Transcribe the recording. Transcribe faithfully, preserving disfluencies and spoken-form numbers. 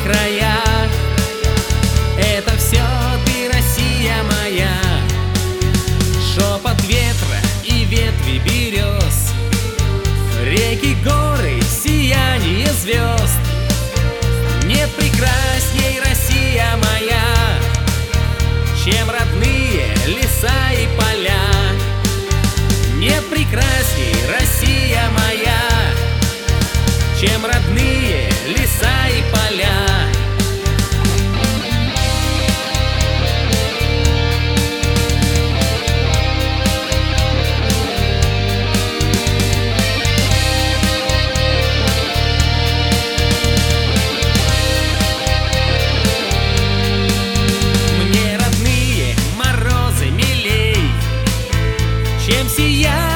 краях. Это все ты, Россия моя. Шепот ветра и ветви берез, реки, горы, сияние звезд. Нет прекрасней, Россия моя, чем родные леса и поля. Нет прекрасней, Россия моя, чем родные леса и поля. Чем сияет